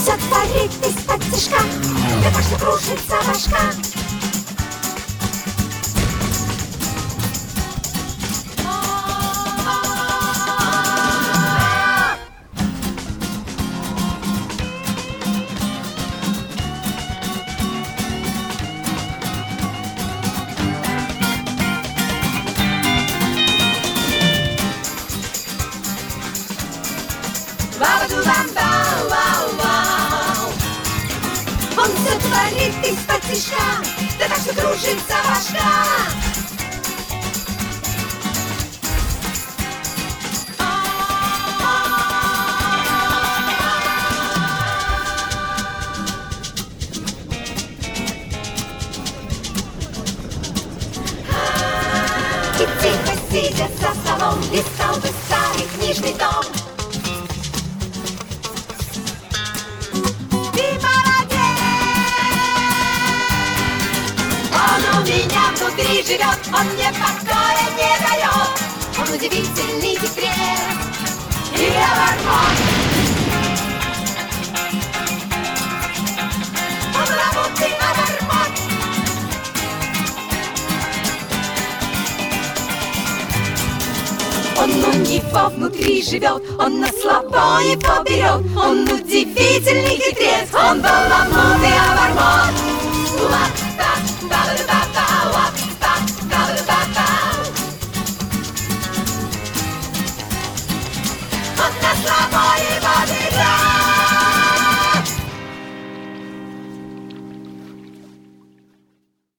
все творит из-под тишка, да так что кружится башка. Он все творит из-под тишка, да так что кружится башка. И тихо сидя за столом листал бы старый книжный том. Меня внутри живет, он мне покоя не дает. Он удивительный хитрец и оборот. Он работы оборот. Он у него внутри живет, он на слабо его берет. Он удивительный хитрец, он баламут и оборот. Он на слабо